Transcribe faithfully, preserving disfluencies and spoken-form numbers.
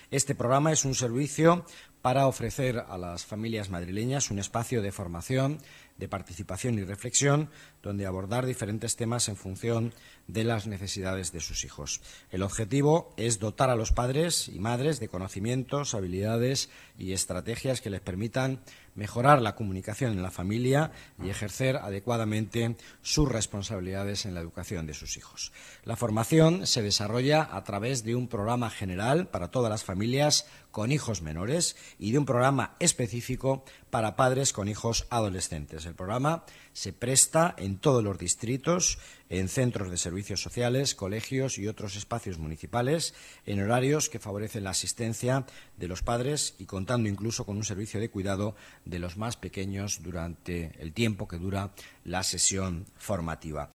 Este programa es un servicio para ofrecer a las familias madrileñas un espacio de formación, de participación y reflexión, donde abordar diferentes temas en función de las necesidades de sus hijos. El objetivo es dotar a los padres y madres de conocimientos, habilidades y estrategias que les permitan mejorar la comunicación en la familia y ejercer adecuadamente sus responsabilidades en la educación de sus hijos. La formación se desarrolla a través de un programa general para todas las familias con hijos menores y de un programa específico para padres con hijos adolescentes. El programa se presta en todos los distritos, en centros de servicios sociales, colegios y otros espacios municipales, en horarios que favorecen la asistencia de los padres y contando incluso con un servicio de cuidado de los más pequeños durante el tiempo que dura la sesión formativa.